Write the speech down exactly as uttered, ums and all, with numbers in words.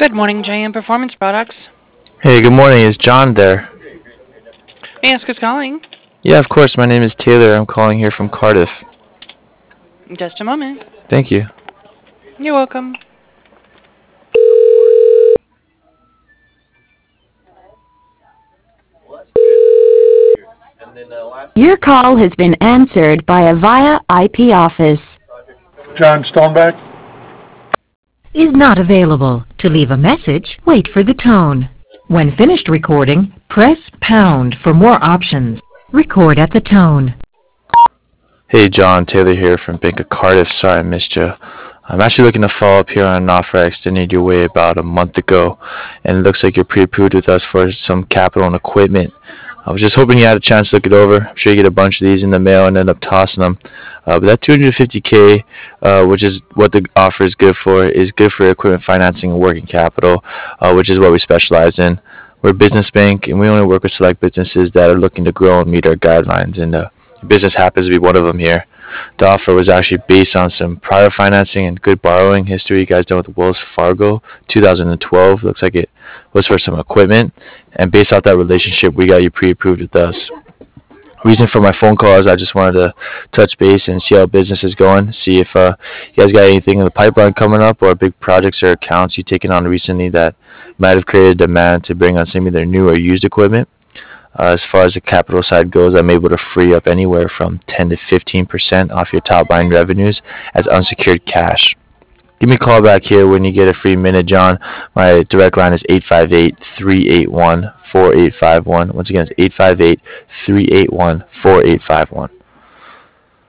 Good morning, J M Performance Products. Hey, good morning. Is John there? May I ask who's calling? Yeah, of course. My name is Taylor. I'm calling here from Cardiff. Just a moment. Thank you. You're welcome. Your call has been answered by a via I P office. John Stoneback? Is not available. To leave a message, wait for the tone. When finished recording, press pound for more options. Record at the tone. Hey, John. Taylor here from Bank of Cardiff. Sorry I missed you. I'm actually looking to follow up here on an offer I extended your way about a month ago, and it looks like you're pre-approved with us for some capital and equipment. I was just hoping you had a chance to look it over. I'm sure you get a bunch of these in the mail and end up tossing them. Uh, but that two hundred fifty K, uh, which is what the offer is good for, is good for equipment financing and working capital, uh, which is what we specialize in. We're a business bank, and we only work with select businesses that are looking to grow and meet our guidelines, and uh, business happens to be one of them here. The offer was actually based on some prior financing and good borrowing history you guys done with Wells Fargo two thousand twelve. Looks like it was for some equipment. And based off that relationship, we got you pre-approved with us. Reason for my phone call is I just wanted to touch base and see how business is going. See if uh, you guys got anything in the pipeline coming up or big projects or accounts you've taken on recently that might have created demand to bring on some either new or used equipment. Uh, as far as the capital side goes, I'm able to free up anywhere from ten to fifteen percent off your top line revenues as unsecured cash. Give me a call back here when you get a free minute, John. My direct line is eight five eight, three eight one, four eight five one. Once again, it's eight five eight, three eight one, four eight five one.